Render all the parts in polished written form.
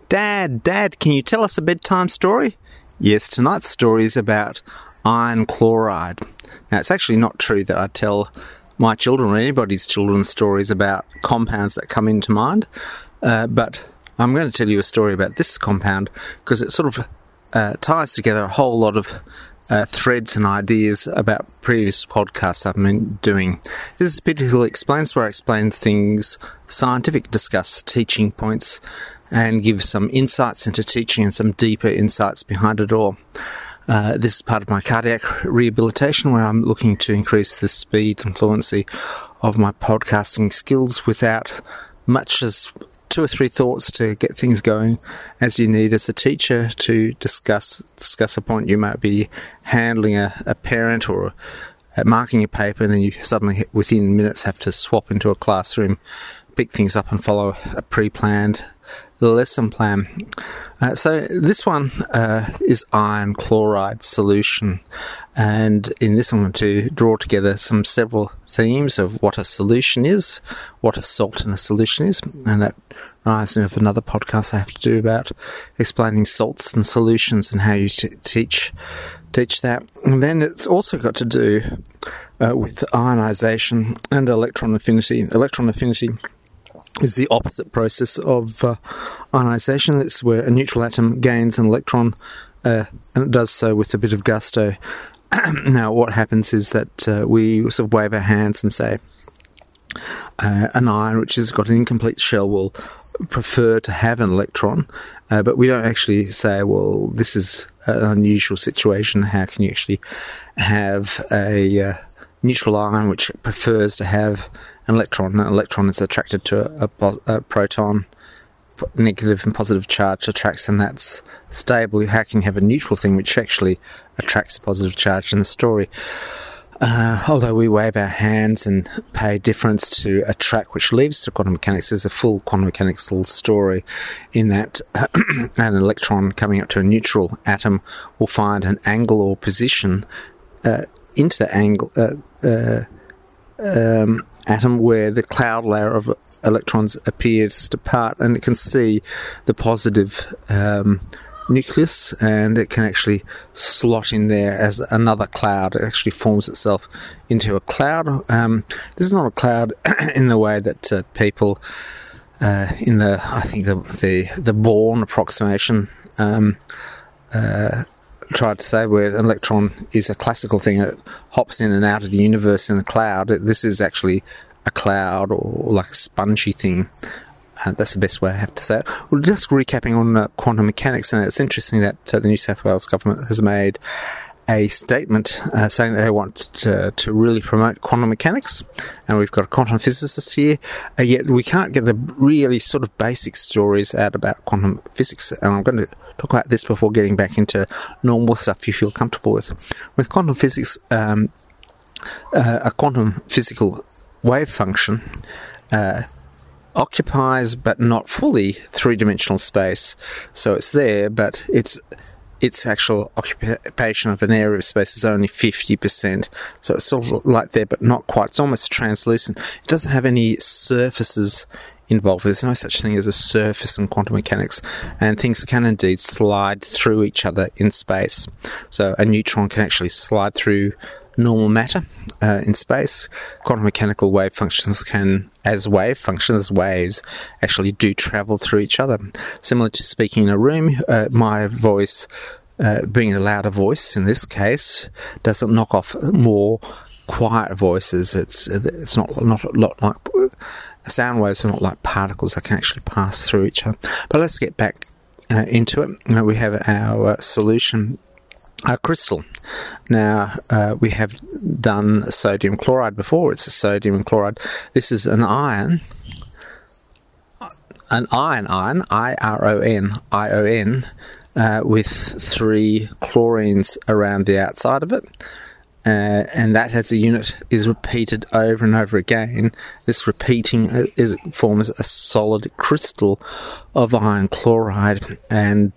Dad, can you tell us a bedtime story? Yes, tonight's story is about iron chloride. Now, it's actually not true that I tell my children or anybody's children stories about compounds that come into mind, but I'm going to tell you a story about this compound because it sort of ties together a whole lot of threads and ideas about previous podcasts I've been doing. This is particularly explains where I explain things scientific, discuss teaching points, and give some insights into teaching and some deeper insights behind it all. This is part of my cardiac rehabilitation where I'm looking to increase the speed and fluency of my podcasting skills without much as 2 or 3 thoughts to get things going as you need as a teacher to discuss a point. You might be handling a parent or marking a paper, and then you suddenly within minutes have to swap into a classroom, pick things up and follow a pre-planned lesson plan. So this one is iron chloride solution, and in this I'm going to draw together several themes of what a solution is, what a salt in a solution is, and that reminds me of another podcast I have to do about explaining salts and solutions and how you teach that. And then it's also got to do with ionization and electron affinity. Electron affinity is the opposite process of ionization. It's where a neutral atom gains an electron, and it does so with a bit of gusto. Now, what happens is that we sort of wave our hands and say an ion which has got an incomplete shell will prefer to have an electron, but we don't actually say, well, this is an unusual situation. How can you actually have a neutral ion which prefers to have an electron? An electron is attracted to a proton, negative and positive charge attracts, and that's stable. How can you have a neutral thing which actually attracts a positive charge in the story? Although we wave our hands and pay difference to a track which leads to quantum mechanics, there's a full quantum mechanical story in that an electron coming up to a neutral atom will find an angle or position into the angle atom where the cloud layer of electrons appears to part, and it can see the positive nucleus, and it can actually slot in there as another cloud. It actually forms itself into a cloud. This is not a cloud in the way that people in the Born approximation tried to say, where an electron is a classical thing. It hops in and out of the universe in a cloud. This is actually a cloud, or like a spongy thing. That's the best way I have to say it. Well, just recapping on quantum mechanics, and it's interesting that the New South Wales government has made a statement saying that they want to really promote quantum mechanics, and we've got a quantum physicist here, yet we can't get the really sort of basic stories out about quantum physics, and I'm going to talk about this before getting back into normal stuff you feel comfortable with. With quantum physics, a quantum physical wave function occupies but not fully three-dimensional space. So it's there, but its actual occupation of an area of space is only 50%. So it's sort of like there, but not quite. It's almost translucent. It doesn't have any surfaces involved. There's no such thing as a surface in quantum mechanics, and things can indeed slide through each other in space. So a neutron can actually slide through normal matter in space. Quantum mechanical wave functions can, as wave functions, waves actually do travel through each other. Similar to speaking in a room, my voice, being a louder voice in this case, doesn't knock off more quiet voices. It's not like sound waves are not like particles that can actually pass through each other. But let's get back into it. We have our solution. Crystal. Now, we have done sodium chloride before. It's a sodium chloride. This is an iron, iron, I-R-O-N, with 3 chlorines around the outside of it. And that as a unit is repeated over and over again. This repeating forms a solid crystal of iron chloride, and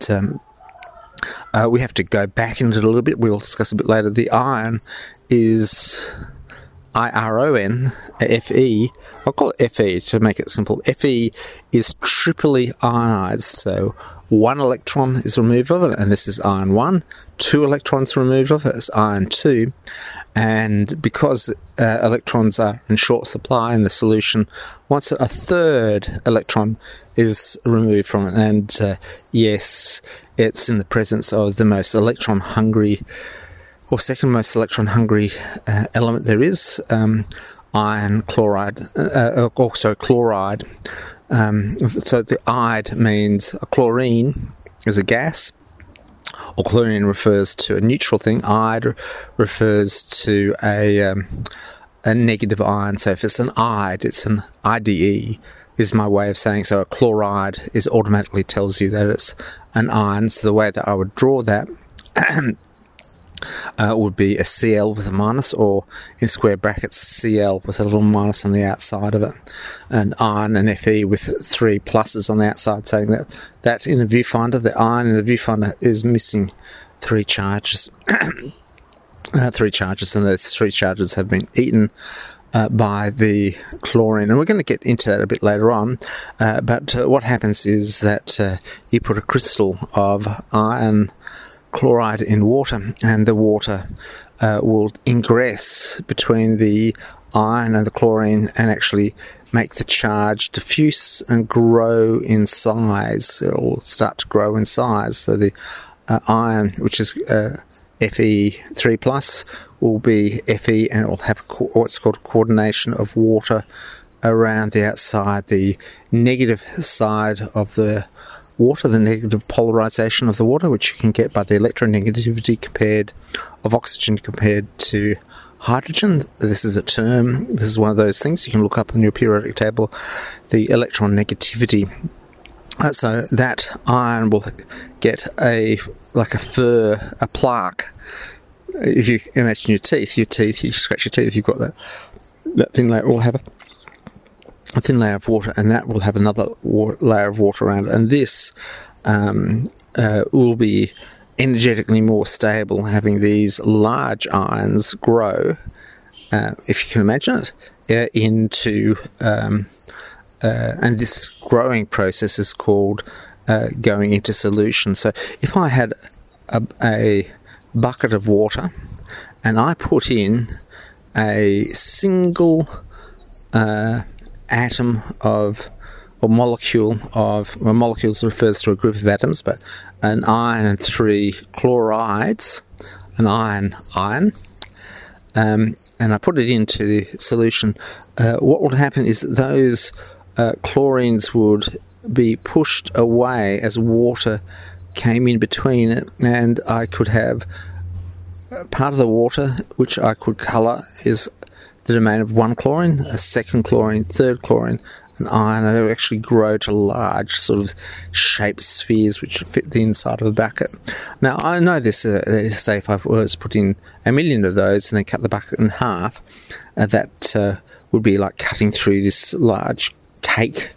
we have to go back into it a little bit. We'll discuss a bit later. The iron is iron, Fe. I'll call it Fe to make it simple. Fe is triply ionized, so 1 electron is removed of it, and this is iron 1. 2 electrons removed of it is iron 2. And because electrons are in short supply in the solution, once a third electron is removed from it, and yes, it's in the presence of the most electron-hungry, or second most electron-hungry element there is, iron chloride, also chloride. So the ide means a chlorine is a gas, or chlorine refers to a neutral thing. Ide refers to a negative ion. So if it's an ide, it's an IDE, is my way of saying. So a chloride is automatically tells you that it's an ion. So the way that I would draw that would be a Cl with a minus, or in square brackets Cl with a little minus on the outside of it, and iron and Fe with 3 pluses on the outside, saying that in the viewfinder, the iron in the viewfinder is missing 3 charges. 3 charges, and those 3 charges have been eaten by the chlorine, and we're going to get into that a bit later on. But what happens is that you put a crystal of iron chloride in water, and the water will ingress between the iron and the chlorine and actually make the charge diffuse and grow in size. It'll start to grow in size. So the iron, which is Fe3+, will be Fe, and it will have what's called a coordination of water around the outside. The negative side of the water, the negative polarization of the water, which you can get by the electronegativity of oxygen compared to hydrogen. This is a term. This is one of those things you can look up in your periodic table, the electron negativity. So that iron will get a fur, a plaque. If you imagine your teeth, you scratch your teeth, you've got that thin layer will have a thin layer of water, and that will have another layer of water around it. And this will be energetically more stable, having these large ions grow, if you can imagine it, into... and this growing process is called going into solution. So if I had a bucket of water and I put in a single atom of, or molecule of, well, molecules refers to a group of atoms, but an iron and 3 chlorides, an iron, and I put it into the solution, what would happen is those chlorines would be pushed away as water came in between it, and I could have part of the water which I could colour is the domain of 1 chlorine, a 2nd chlorine, 3rd chlorine, an iron, and they would actually grow to large sort of shaped spheres which fit the inside of the bucket. Now I know this, say if I was putting 1 million of those and then cut the bucket in half, that would be like cutting through this large cake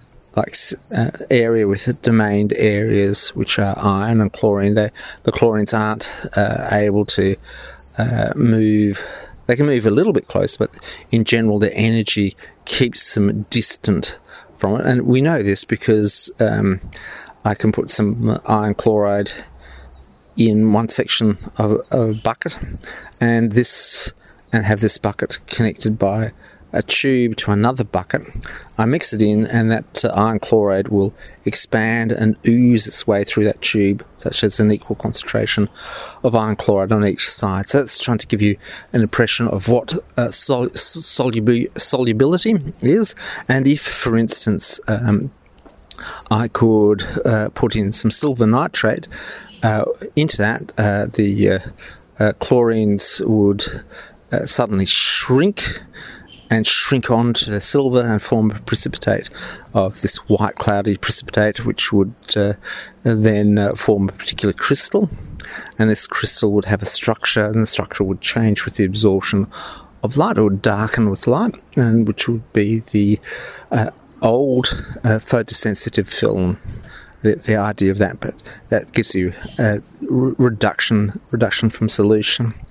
area with domained areas which are iron and chlorine. The chlorines aren't able to move. They can move a little bit close, but in general their energy keeps them distant from it. And we know this because I can put some iron chloride in one section of a bucket, and have this bucket connected by a tube to another bucket. I mix it in, and that iron chloride will expand and ooze its way through that tube, such as an equal concentration of iron chloride on each side. So it's trying to give you an impression of what solubility is. And if, for instance, I could put in some silver nitrate into that, the chlorines would suddenly shrink onto the silver and form a precipitate of this white cloudy precipitate, which would then form a particular crystal, and this crystal would have a structure, and the structure would change with the absorption of light. It would darken with light, and which would be the old photosensitive film, the idea of that. But that gives you reduction from solution.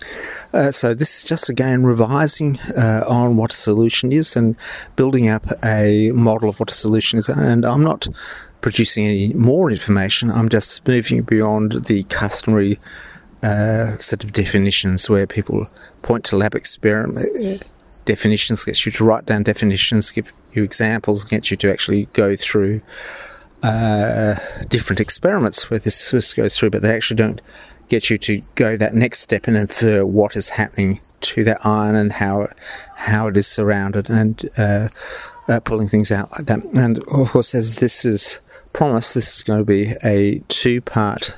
So this is just again revising on what a solution is and building up a model of what a solution is. And I'm not producing any more information. I'm just moving beyond the customary set of definitions where people point to lab experiment definitions, gets you to write down definitions, give you examples, get you to actually go through different experiments where this goes through, but they actually don't get you to go that next step and infer what is happening to that ion and how it is surrounded, and pulling things out like that. And of course, as this is promised, this is going to be a 2-part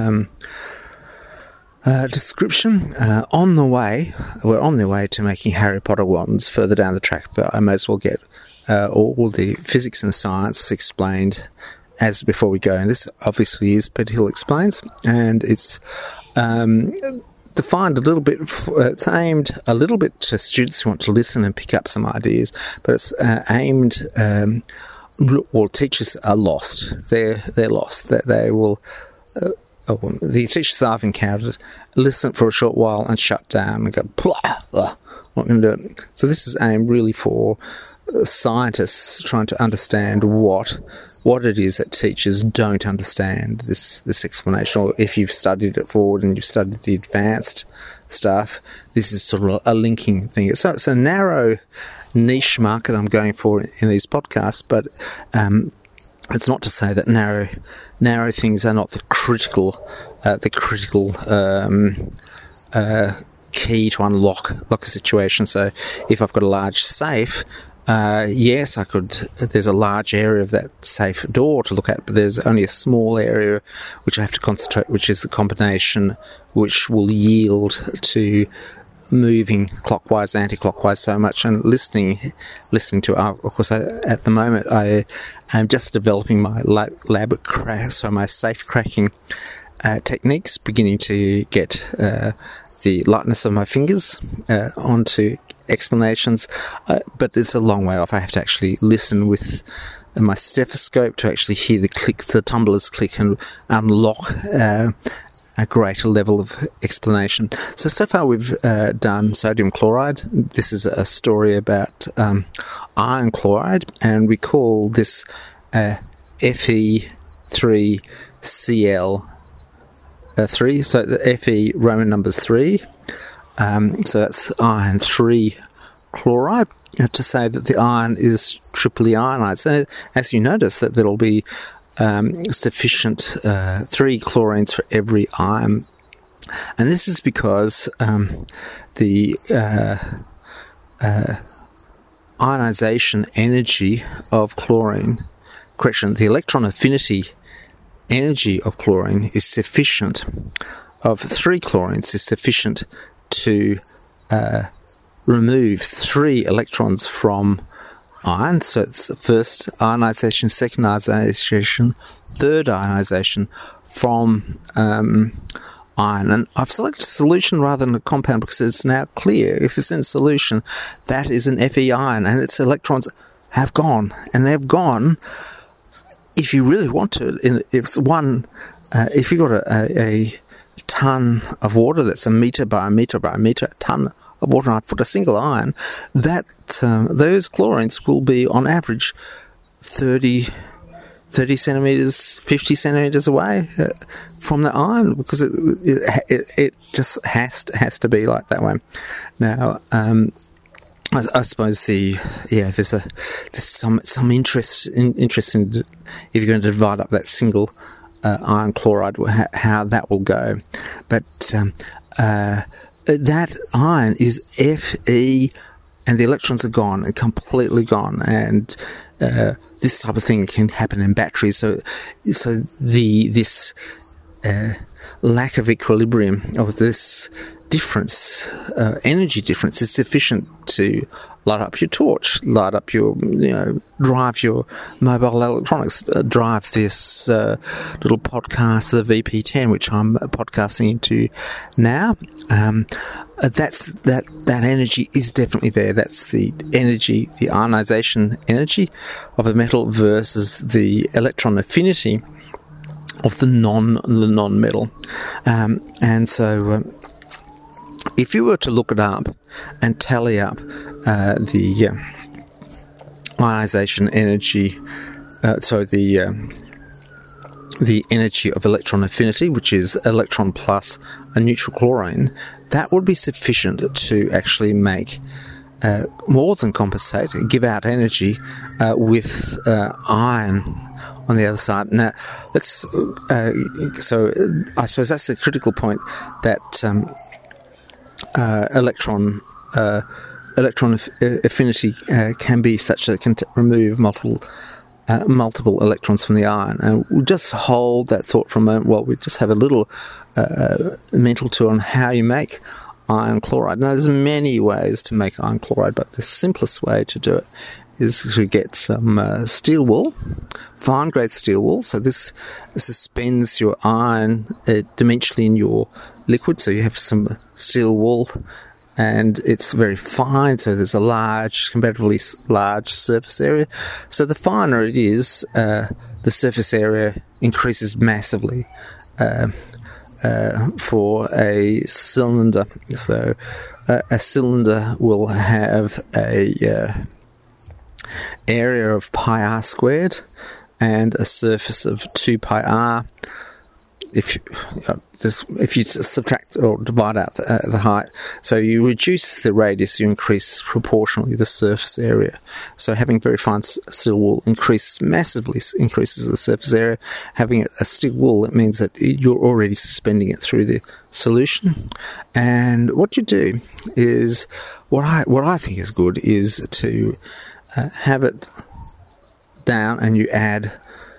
description. We're on the way to making Harry Potter wands further down the track, but I may as well get all the physics and science explained as before we go. And this obviously is Peter Hill Explains, and it's defined a little bit, it's aimed a little bit to students who want to listen and pick up some ideas, but it's aimed, teachers are lost. They're lost. They will, the teachers I've encountered listen for a short while and shut down and go, blah, what can I do? So this is aimed really for scientists trying to understand what it is that teachers don't understand, this explanation. Or if you've studied it forward and you've studied the advanced stuff, this is sort of a linking thing. So it's a narrow niche market I'm going for in these podcasts, but it's not to say that narrow things are not the critical key to unlock a situation. So if I've got a large safe, yes, I could. There's a large area of that safe door to look at, but there's only a small area which I have to concentrate, which is a combination which will yield to moving clockwise, anti-clockwise so much, and listening to. Of course, at the moment, I am just developing my lab crack, so my safe cracking techniques, beginning to get the lightness of my fingers onto explanations, but it's a long way off. I have to actually listen with my stethoscope to actually hear the clicks, the tumblers click, and unlock a greater level of explanation. So far we've done sodium chloride. This is a story about iron chloride, and we call this Fe3Cl3. So the Fe Roman numbers 3. So that's iron 3 chloride, to say that the iron is triply ionized. So as you notice, that there'll be sufficient 3 chlorines for every ion. And this is because the ionization energy of chlorine, the electron affinity energy of chlorine is sufficient, of 3 chlorines is sufficient to remove 3 electrons from iron. So it's first ionization, second ionization, third ionization from iron. And I've selected a solution rather than a compound because it's now clear if it's in solution that is an Fe ion and its electrons have gone, and they've gone. If you really want to, if you've got a ton of water that's a meter by a meter by a meter, ton of water, and I put a single ion, that those chlorines will be on average 30 centimeters, 50 centimeters away from the ion, because it just has to be like that way. Now, I suppose there's some interest in if you're going to divide up that single iron chloride, how that will go. But that ion is Fe, and the electrons are gone, completely gone, and this type of thing can happen in batteries. So this lack of equilibrium, or this difference, energy difference, is sufficient to light up your torch, light up your, drive your mobile electronics, drive this little podcast, the VP10, which I'm podcasting into now. That energy is definitely there. That's the energy, the ionization energy of a metal versus the electron affinity of the non-metal, and so. if you were to look it up and tally up the ionization energy, the energy of electron affinity, which is electron plus a neutral chlorine, that would be sufficient to actually make more than compensate, give out energy with iron on the other side. Now, so I suppose that's the critical point, that electron affinity can be such that it can remove multiple electrons from the ion. And we'll just hold that thought for a moment while we just have a little mental tour on how you make iron chloride. Now, there's many ways to make iron chloride, but the simplest way to do it is to get some steel wool, fine-grade steel wool. So this suspends your iron dimensionally in your liquid, so you have some steel wool, and it's very fine, so there's a comparatively large surface area. So the finer it is, the surface area increases massively for a cylinder. So a cylinder will have a area of pi r squared and a surface of 2 pi r. If you subtract or divide out the height, so you reduce the radius, you increase proportionally the surface area. So having very fine steel wool massively increases the surface area. Having a steel wool, it means that you're already suspending it through the solution. And what you do is, what I think is good is to have it down, and you add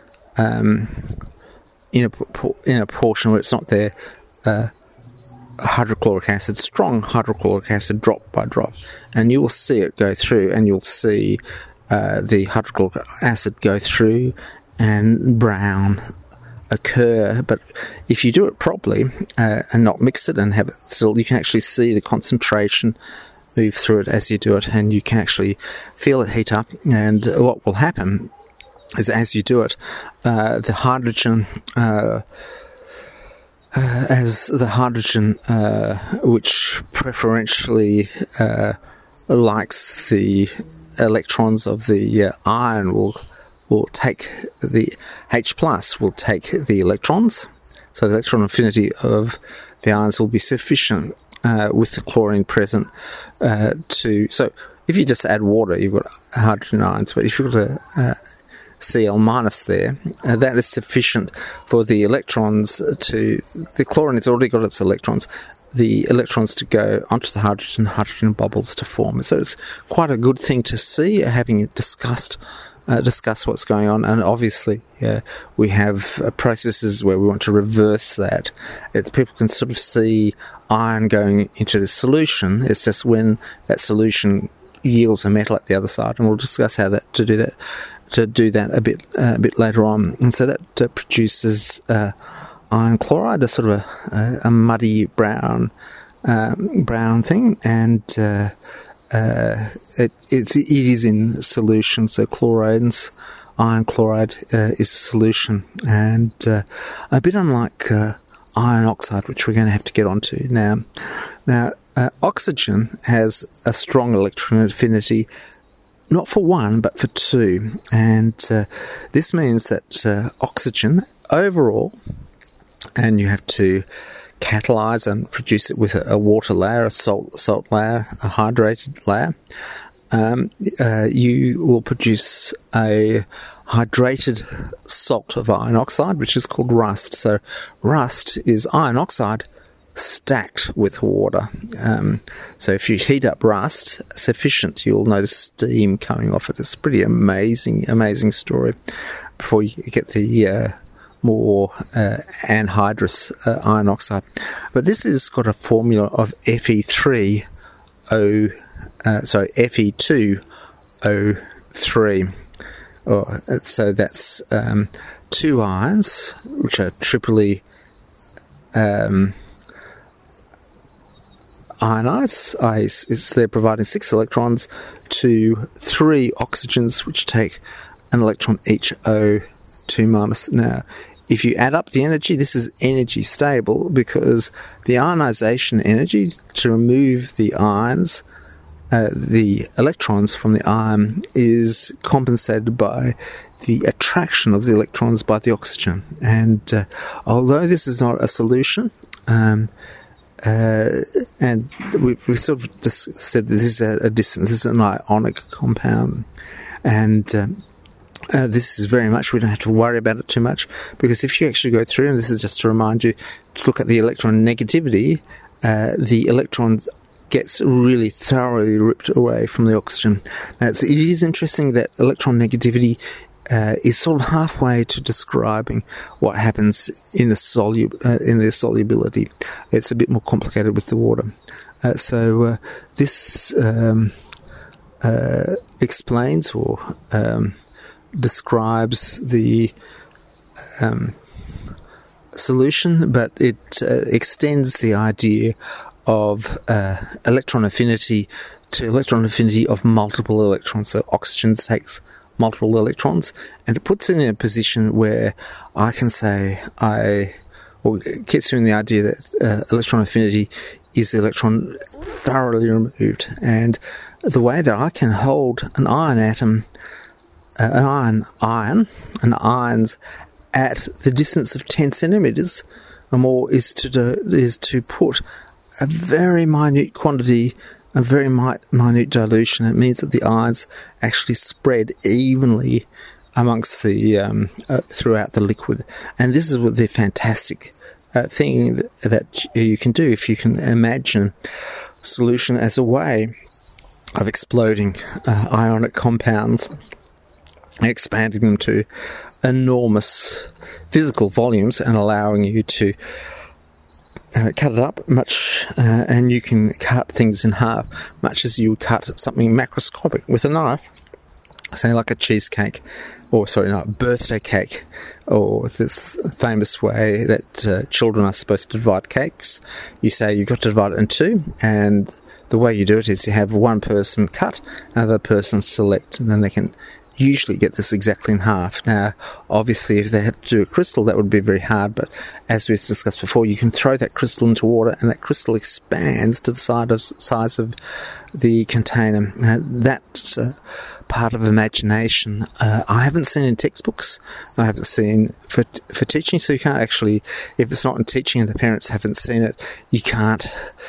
in a portion where it's not there, hydrochloric acid, strong hydrochloric acid, drop by drop, and you will see it go through, and you'll see the hydrochloric acid go through and brown occur. But if you do it properly and not mix it and have it still, you can actually see the concentration move through it as you do it, and you can actually feel it heat up. And what will happen is, as you do it, the hydrogen, which preferentially likes the electrons of the iron, will take the H plus will take the electrons. So the electron affinity of the ions will be sufficient with the chlorine present so if you just add water, you've got hydrogen ions, but if you've got a Cl minus there, that is sufficient for the electrons the chlorine has already got its electrons, the electrons to go onto the hydrogen bubbles to form. So it's quite a good thing to see, having discuss what's going on. And obviously we have processes where we want to reverse that. People can sort of see iron going into the solution. It's just when that solution yields a metal at the other side, and we'll discuss how to do that a bit later on. And so that produces iron chloride, a sort of a muddy brown thing, and it is in solution. So iron chloride is a solution, and a bit unlike iron oxide, which we're going to have to get onto now. Oxygen has a strong electron affinity, not for one, but for two. And this means that oxygen overall, and you have to catalyze and produce it with a water layer, a salt layer, a hydrated layer. You will produce a hydrated salt of iron oxide, which is called rust. So rust is iron oxide stacked with water. So if you heat up rust sufficient, you'll notice steam coming off it. It's a pretty amazing story before you get the more anhydrous iron oxide. But this has got a formula of Fe2O3. So that's two ions, which are triply ionized. They're providing 6 electrons to 3 oxygens, which take an electron each, O2 minus. Now, if you add up the energy, this is energy stable because the ionization energy to remove the ions, the electrons from the ion, is compensated by the attraction of the electrons by the oxygen. And although this is not a solution, and we've sort of just said that this is a distance, this is an ionic compound, and this is very much, we don't have to worry about it too much, because if you actually go through, and this is just to remind you to look at the electron negativity, the electron gets really thoroughly ripped away from the oxygen. Now, it is interesting that electron negativity is sort of halfway to describing what happens in the in their solubility. It's a bit more complicated with the water. So this explains or describes the solution, but it extends the idea of electron affinity to electron affinity of multiple electrons. So oxygen takes multiple electrons, and it puts it in a position where I can say or it gets you in the idea that electron affinity is the electron thoroughly removed. And the way that I can hold an ion atom, an ions at the distance of 10 centimeters or more is to put a very minute quantity, a very minute dilution. It means that the ions actually spread evenly amongst the throughout the liquid. And this is what the fantastic thing that you can do if you can imagine solution as a way of exploding ionic compounds and expanding them to enormous physical volumes and allowing you to cut it up much, and you can cut things in half, much as you would cut something macroscopic with a knife, say like a cheesecake, or birthday cake, or this famous way that children are supposed to divide cakes. You say you've got to divide it in two, and the way you do it is you have one person cut, another person select, and then they can usually get this exactly in half. Now, obviously, if they had to do a crystal, that would be very hard, but as we've discussed before, you can throw that crystal into water, and that crystal expands to the size of the container. That's part of imagination. I haven't seen in textbooks, I haven't seen for teaching, so you can't actually, if it's not in teaching and the parents haven't seen it, you can't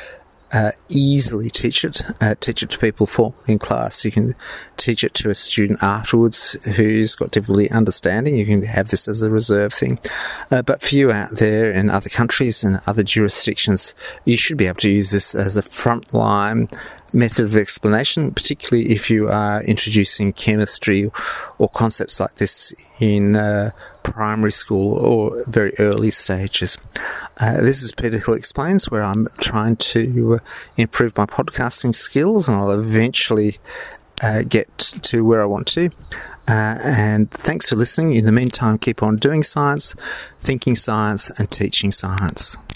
easily teach it to people formally in class. You can teach it to a student afterwards who's got difficulty understanding. You can have this as a reserve thing. But for you out there in other countries and other jurisdictions, you should be able to use this as a frontline method of explanation, particularly if you are introducing chemistry or concepts like this in primary school or very early stages. This is Peter Hill Explains, where I'm trying to improve my podcasting skills, and I'll eventually get to where I want to. And thanks for listening. In the meantime, keep on doing science, thinking science, and teaching science.